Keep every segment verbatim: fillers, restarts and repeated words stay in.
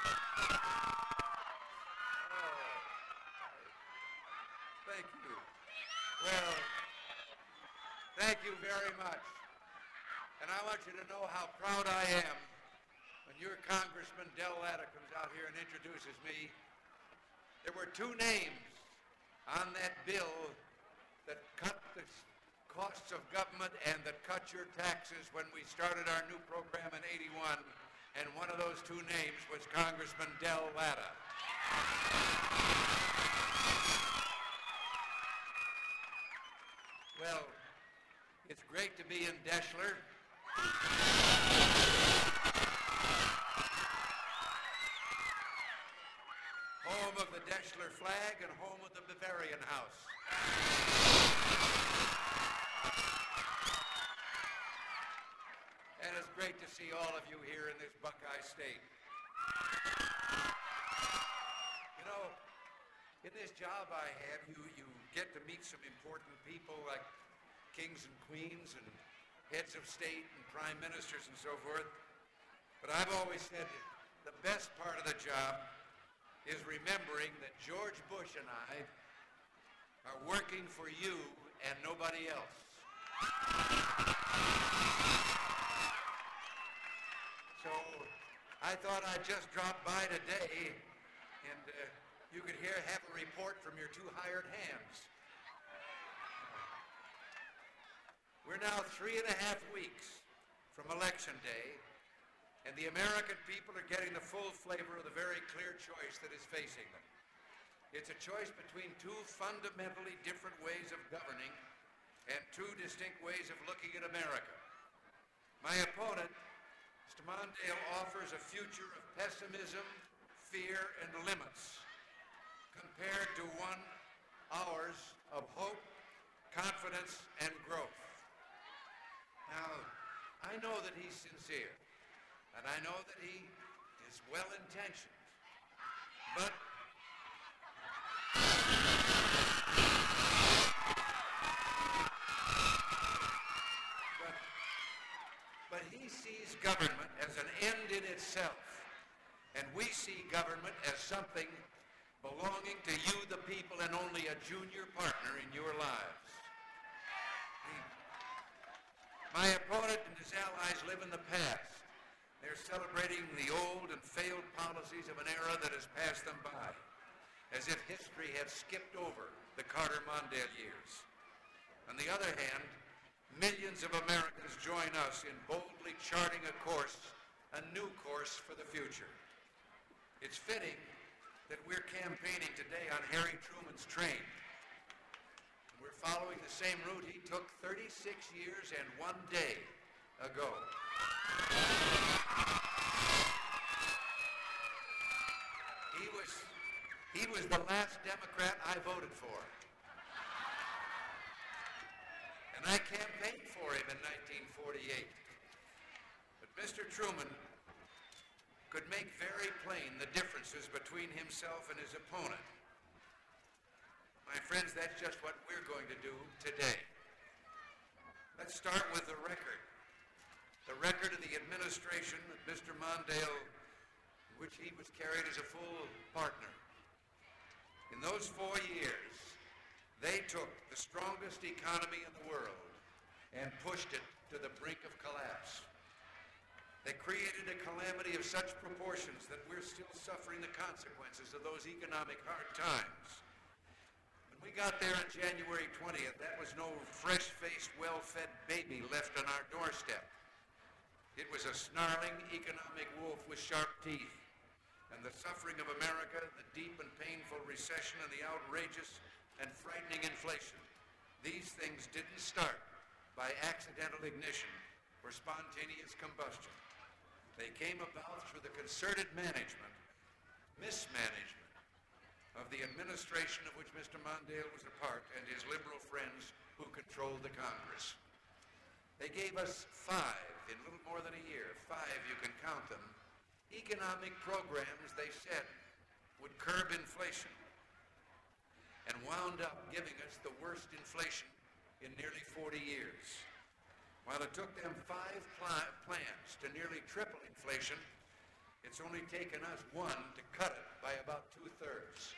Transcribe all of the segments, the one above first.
Thank you. Well, thank you very much. And I want you to know how proud I am when your Congressman Del Latta comes out here and introduces me. There were two names on that bill that cut the costs of government and that cut your taxes when we started our new program in eighty-one, and one of those two names was Congressman Del Latta. Well, it's great to be in Deschler. Home of the Deschler flag and home of the Bavarian House. And it's great to see all of you here in this Buckeye State. You know, in this job I have, you, you get to meet some important people like kings and queens and heads of state and prime ministers and so forth. But I've always said the best part of the job is remembering that George Bush and I are working for you and nobody else. So I thought I'd just drop by today and uh, you could hear have a report from your two hired hands. We're now three and a half weeks from Election Day, and the American people are getting the full flavor of the very clear choice that is facing them. It's a choice between two fundamentally different ways of governing and two distinct ways of looking at America. My opponent, Mister Mondale, offers a future of pessimism, fear, and limits compared to one ours of hope, confidence, and growth. Now, I know that he's sincere, and I know that he is well-intentioned, but but, but he sees government as an end in itself, and we see government as something belonging to you, the people, and only a junior partner in your lives. My opponent and his allies live in the past. They're celebrating the old and failed policies of an era that has passed them by, as if history had skipped over the Carter-Mondale years. On the other hand, millions of Americans join us in boldly charting a course, a new course for the future. It's fitting that we're campaigning today on Harry Truman's train. We're following the same route he took thirty-six years and one day ago. He was, he was the last Democrat I voted for. And I campaigned for him in nineteen forty-eight. But Mister Truman could make very plain the differences between himself and his opponent. My friends, that's just what we're going to do today. Let's start with the record. The record of the administration that Mister Mondale, in which he was carried as a full partner. In those four years, they took the strongest economy in the world and pushed it to the brink of collapse. They created a calamity of such proportions that we're still suffering the consequences of those economic hard times. We got there on January twentieth. That was no fresh-faced, well-fed baby left on our doorstep. It was a snarling economic wolf with sharp teeth. And the suffering of America, the deep and painful recession, and the outrageous and frightening inflation, these things didn't start by accidental ignition or spontaneous combustion. They came about through the concerted management, mismanagement, of the administration of which Mister Mondale was a part and his liberal friends who controlled the Congress. They gave us five, in little more than a year, five, you can count them, economic programs they said would curb inflation, and wound up giving us the worst inflation in nearly forty years. While it took them five pl- plans to nearly triple inflation, It's only taken us one to cut it by about two-thirds.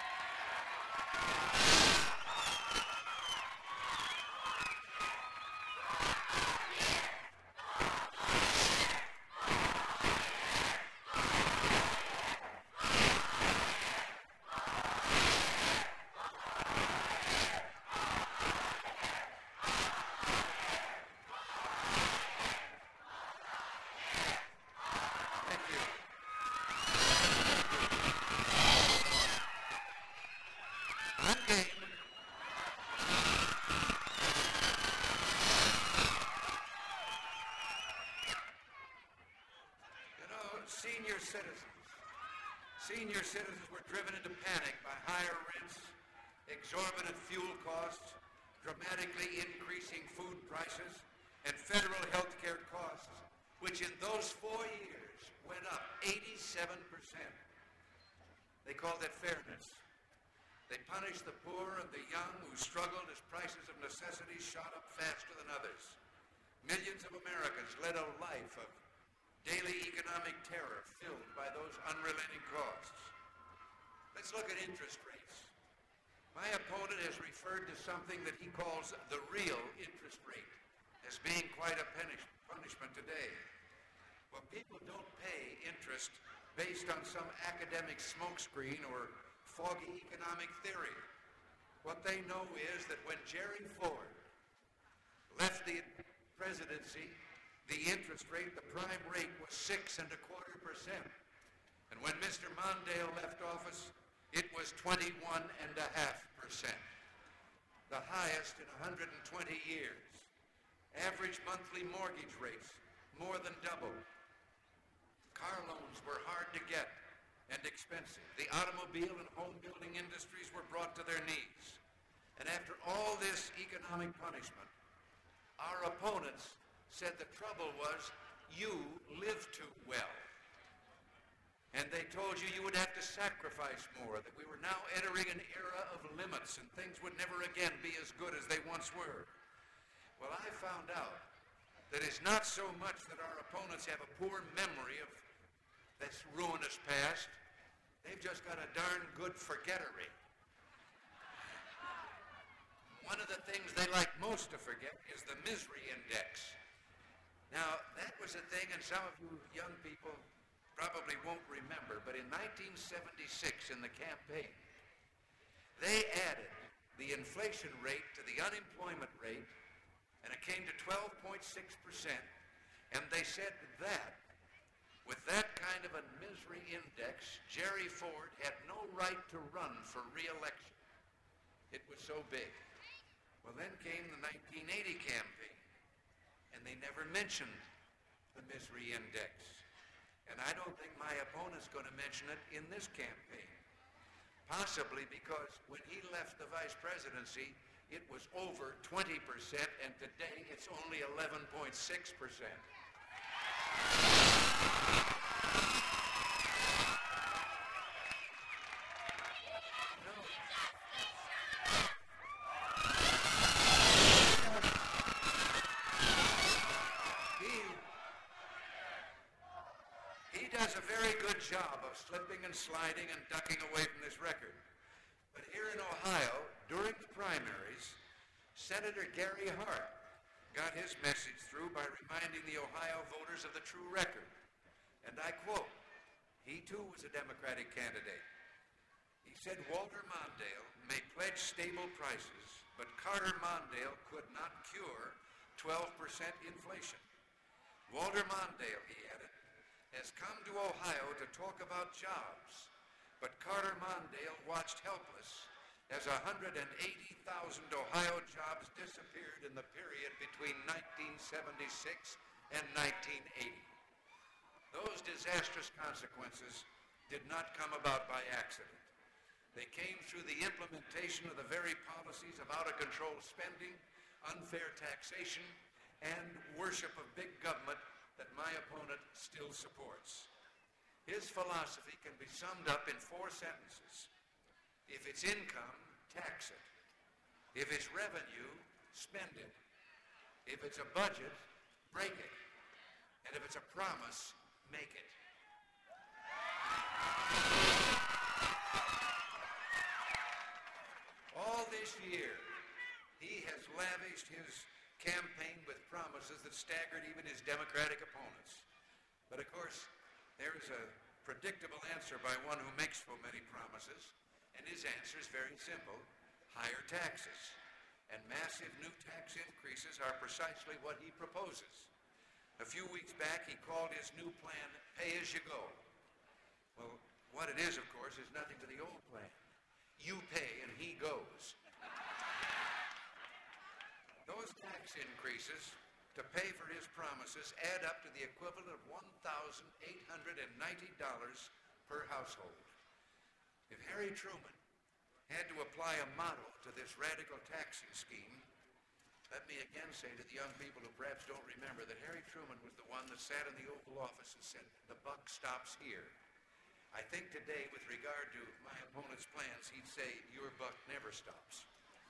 Senior citizens. Senior citizens were driven into panic by higher rents, exorbitant fuel costs, dramatically increasing food prices, and federal health care costs, which in those four years went up eighty-seven percent. They called that fairness. They punished the poor and the young who struggled as prices of necessities shot up faster than others. Millions of Americans led a life of daily economic terror filled by those unrelenting costs. Let's look at interest rates. My opponent has referred to something that he calls the real interest rate as being quite a punish- punishment today. Well, people don't pay interest based on some academic smokescreen or foggy economic theory. What they know is that when Jerry Ford left the presidency, the interest rate, the prime rate, was six and a quarter percent. And when Mister Mondale left office, it was twenty-one and a half percent. The highest in one hundred twenty years. Average monthly mortgage rates more than doubled. Car loans were hard to get and expensive. The automobile and home building industries were brought to their knees. And after all this economic punishment, our opponents said the trouble was you lived too well. And they told you you would have to sacrifice more, that we were now entering an era of limits and things would never again be as good as they once were. Well, I found out that it's not so much that our opponents have a poor memory of this ruinous past. They've just got a darn good forgettery. One of the things they like most to forget is the misery index. Now, that was a thing, and some of you young people probably won't remember, but in nineteen seventy-six, in the campaign, they added the inflation rate to the unemployment rate, and it came to twelve point six percent, and they said that, with that kind of a misery index, Jerry Ford had no right to run for re-election. It was so big. Well, then came the nineteen eighty campaign. And they never mentioned the misery index. And I don't think my opponent's going to mention it in this campaign. Possibly because when he left the vice presidency, it was over twenty percent, and today it's only eleven point six percent. Job of slipping and sliding and ducking away from this record. But here in Ohio, during the primaries, Senator Gary Hart got his message through by reminding the Ohio voters of the true record. And I quote, he too was a Democratic candidate. He said, Walter Mondale may pledge stable prices, but Carter Mondale could not cure twelve percent inflation. Walter Mondale, he added, has come to Ohio to talk about jobs, but Carter Mondale watched helpless as one hundred eighty thousand Ohio jobs disappeared in the period between nineteen seventy-six and nineteen eighty. Those disastrous consequences did not come about by accident. They came through the implementation of the very policies of out-of-control spending, unfair taxation, and worship of big government that my opponent still supports. His philosophy can be summed up in four sentences. If it's income, tax it. If it's revenue, spend it. If it's a budget, break it. And if it's a promise, make it. All this year, he has lavished his campaign with promises that staggered even his Democratic opponents. But of course, there is a predictable answer by one who makes so many promises, and his answer is very simple: higher taxes. And massive new tax increases are precisely what he proposes. A few weeks back, he called his new plan pay as you go. Well, what it is, of course, is nothing to the old plan. You pay and he goes. Those tax increases to pay for his promises add up to the equivalent of one thousand eight hundred ninety dollars per household. If Harry Truman had to apply a model to this radical taxing scheme, let me again say to the young people who perhaps don't remember that Harry Truman was the one that sat in the Oval Office and said, "The buck stops here." I think today, with regard to my opponent's plans, he'd say, "Your buck never stops."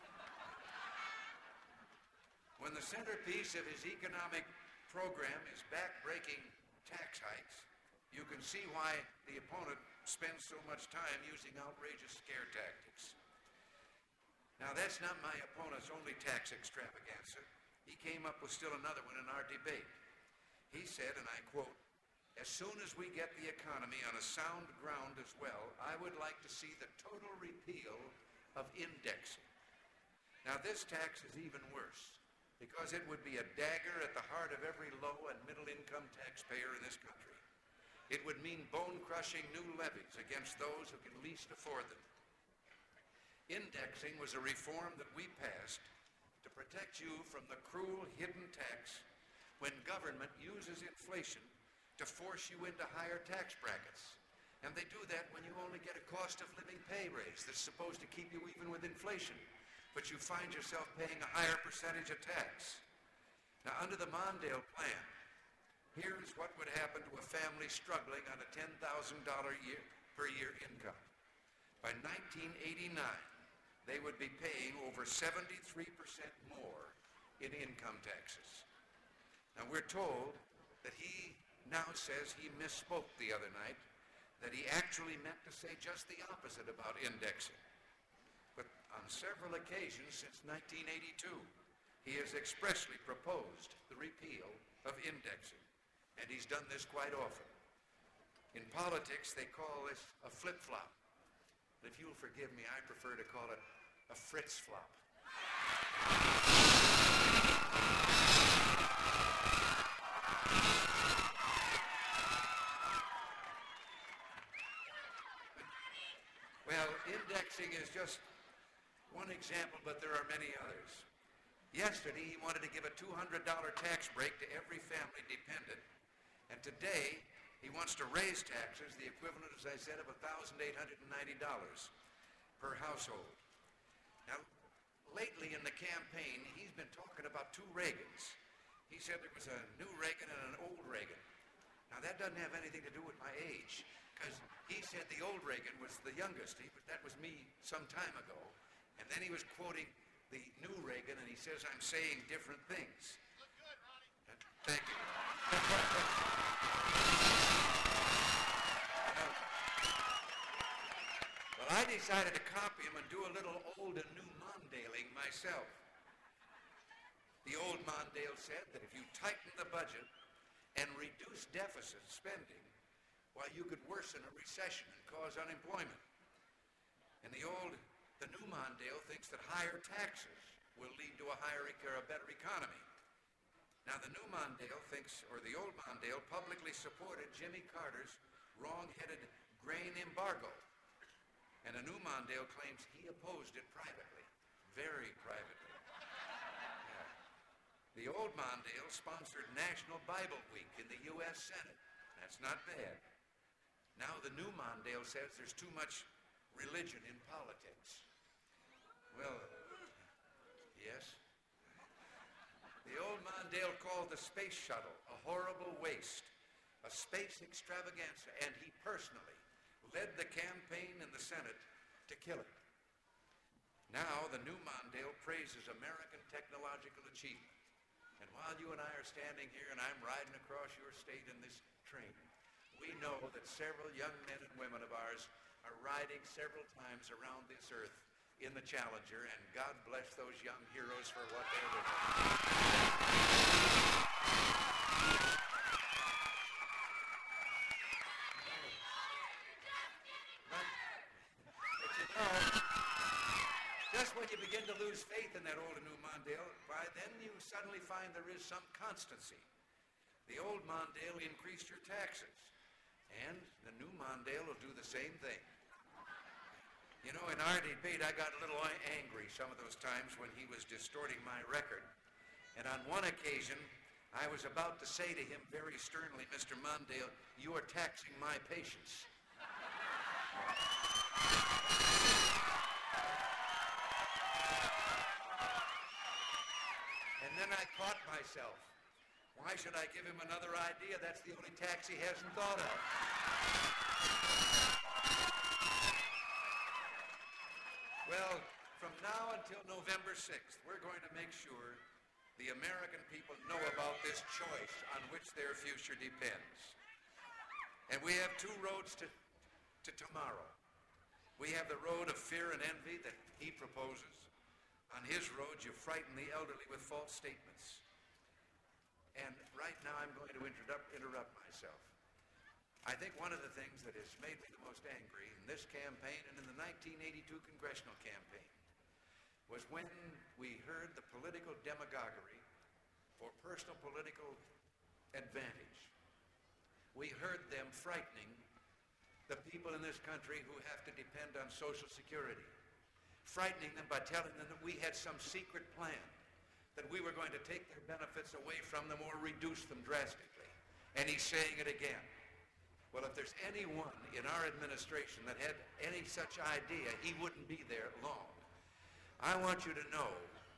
When the centerpiece of his economic program is back-breaking tax hikes, you can see why the opponent spends so much time using outrageous scare tactics. Now, that's not my opponent's only tax extravaganza. He came up with still another one in our debate. He said, and I quote, "As soon as we get the economy on a sound ground as well, I would like to see the total repeal of indexing." Now, this tax is even worse, because it would be a dagger at the heart of every low and middle-income taxpayer in this country. It would mean bone-crushing new levies against those who can least afford them. Indexing was a reform that we passed to protect you from the cruel hidden tax when government uses inflation to force you into higher tax brackets. And they do that when you only get a cost of living pay raise that's supposed to keep you even with inflation, but you find yourself paying a higher percentage of tax. Now, under the Mondale plan, here's what would happen to a family struggling on a ten thousand dollars year, per year income. By nineteen eighty-nine, they would be paying over seventy-three percent more in income taxes. Now, we're told that he now says he misspoke the other night, that he actually meant to say just the opposite about indexing. But on several occasions since nineteen eighty-two, he has expressly proposed the repeal of indexing, and he's done this quite often. In politics, they call this a flip-flop. But if you'll forgive me, I prefer to call it a Fritz-flop. Well, indexing is just one example, but there are many others. Yesterday, he wanted to give a two hundred dollars tax break to every family dependent. And today, he wants to raise taxes, the equivalent, as I said, of one thousand eight hundred ninety dollars per household. Now, lately in the campaign, he's been talking about two Reagans. He said there was a new Reagan and an old Reagan. Now, that doesn't have anything to do with my age, because he said the old Reagan was the youngest, but that was me some time ago. And then he was quoting the new Reagan, and he says I'm saying different things. Look good, Ronnie. Thank you. Well, I decided to copy him and do a little old and new Mondaling myself. The old Mondale said that if you tighten the budget and reduce deficit spending, why, you could worsen a recession and cause unemployment. And the old, the new Mondale thinks that higher taxes will lead to a higher or a better economy. Now, the new Mondale thinks, or the old Mondale publicly supported Jimmy Carter's wrong-headed grain embargo. And the new Mondale claims he opposed it privately, very privately. Yeah. The old Mondale sponsored National Bible Week in the U S Senate. That's not bad. Now the new Mondale says there's too much religion in politics. Well, yes. The old Mondale called the space shuttle a horrible waste, a space extravaganza, and he personally led the campaign in the Senate to kill it. Now the new Mondale praises American technological achievement. And while you and I are standing here and I'm riding across your state in this train, we know that that several young men and women of ours are riding several times around this earth in the Challenger, and God bless those young heroes for what they're doing. But, but you know, just when you begin to lose faith in that old and new Mondale, why then you suddenly find there is some constancy. The old Mondale increased your taxes, and the new Mondale will do the same thing. You know, in our debate, I got a little angry some of those times when he was distorting my record. And on one occasion, I was about to say to him very sternly, Mister Mondale, you are taxing my patience. And then I caught myself. Why should I give him another idea? That's the only tax he hasn't thought of. Well, from now until November sixth, we're going to make sure the American people know about this choice on which their future depends. And we have two roads to, to tomorrow. We have the road of fear and envy that he proposes. On his road, you frighten the elderly with false statements. And right now, I'm going to interrupt, interrupt myself. I think one of the things that has made me the most angry in this campaign and in the nineteen eighty-two congressional campaign was when we heard the political demagoguery for personal political advantage. We heard them frightening the people in this country who have to depend on Social Security, frightening them by telling them that we had some secret plan, that we were going to take their benefits away from them or reduce them drastically. And he's saying it again. Well, if there's anyone in our administration that had any such idea, he wouldn't be there long. I want you to know,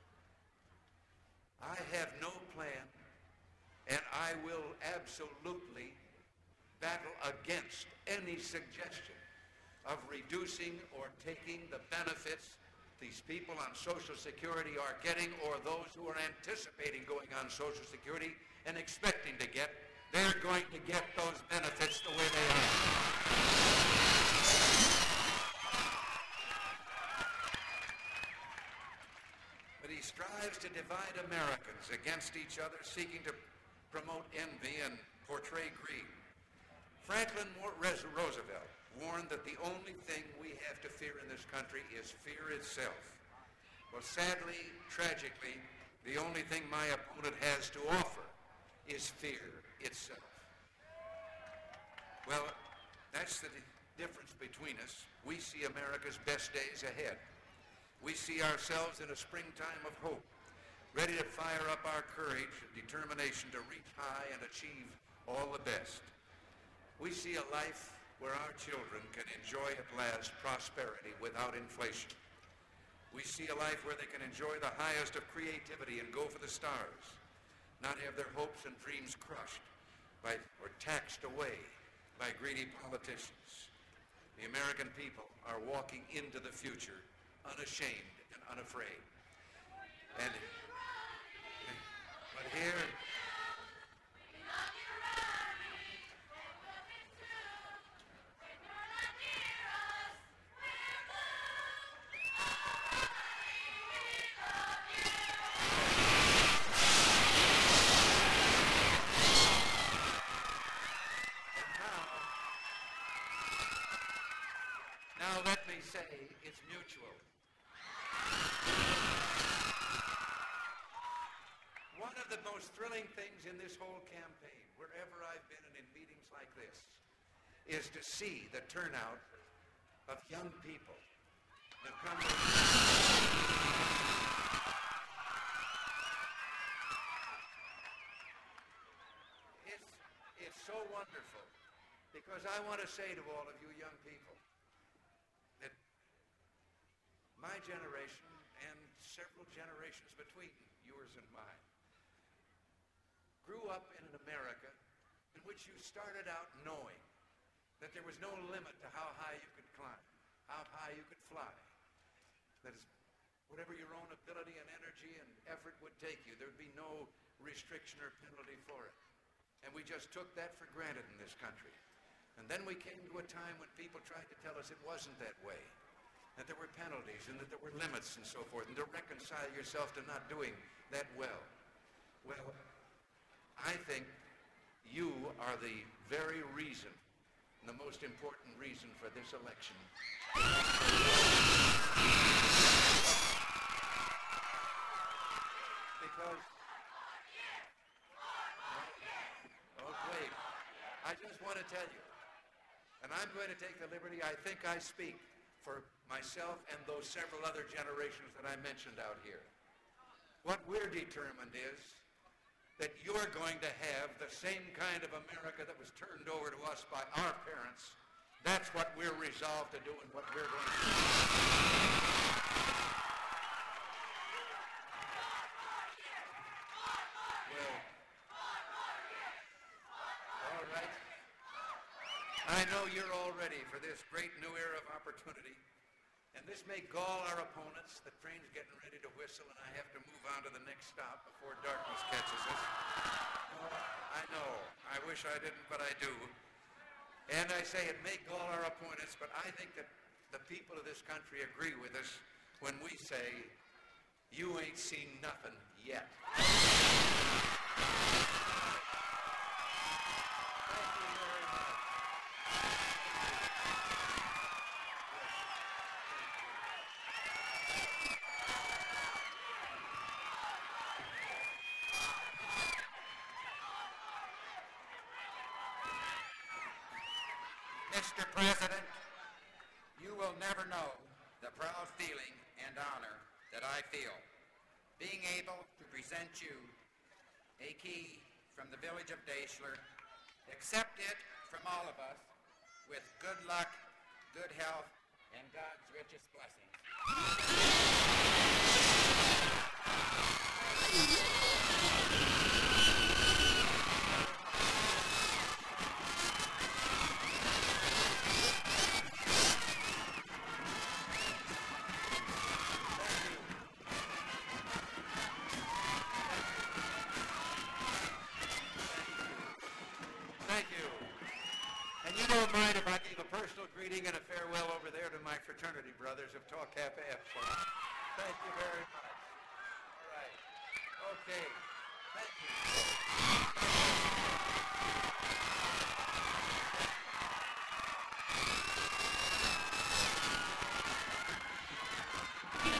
I have no plan, and I will absolutely battle against any suggestion of reducing or taking the benefits these people on Social Security are getting, or those who are anticipating going on Social Security and expecting to get. They're going to get those benefits the way they are. But he strives to divide Americans against each other, seeking to promote envy and portray greed. Franklin Roosevelt warned that the only thing we have to fear in this country is fear itself. Well, sadly, tragically, the only thing my opponent has to offer is fear itself. Well, that's the difference between us. We see America's best days ahead. We see ourselves in a springtime of hope, ready to fire up our courage and determination to reach high and achieve all the best. We see a life where our children can enjoy at last prosperity without inflation. We see a life where they can enjoy the highest of creativity and go for the stars, not have their hopes and dreams crushed by or taxed away by greedy politicians. The American people are walking into the future unashamed and unafraid. And but here say it's mutual. One of the most thrilling things in this whole campaign, wherever I've been and in meetings like this, is to see the turnout of young people that come to it's, it's so wonderful, because I want to say to all of you young people, that my generation and several generations between yours and mine grew up in an America in which you started out knowing that there was no limit to how high you could climb, how high you could fly. That is, whatever your own ability and energy and effort would take you, there would be no restriction or penalty for it. And we just took that for granted in this country. And then we came to a time when people tried to tell us it wasn't that way, that there were penalties and that there were limits and so forth, and to reconcile yourself to not doing that well. Well, I think you are the very reason, the most important reason for this election. Because, oh, wait, I just want to tell you, and I'm going to take the liberty, I think I speak for myself and those several other generations that I mentioned out here. What we're determined is that you're going to have the same kind of America that was turned over to us by our parents. That's what we're resolved to do and what we're going to do. Well, all right. I know you're all ready for this great new era of opportunity. And this may gall our opponents. The train's getting ready to whistle, and I have to move on to the next stop before darkness catches us. Oh, I know. I wish I didn't, but I do. And I say it may gall our opponents, but I think that the people of this country agree with us when we say, you ain't seen nothing yet. Mister President, you will never know the proud feeling and honor that I feel being able to present you a key from the village of Dashler. Accept it from all of us with good luck, good health, and God's richest blessings. Don't mind if I gave a personal greeting and a farewell over there to my fraternity brothers of Tau Kappa Epsilon. Thank you very much. All right. Okay. Thank you.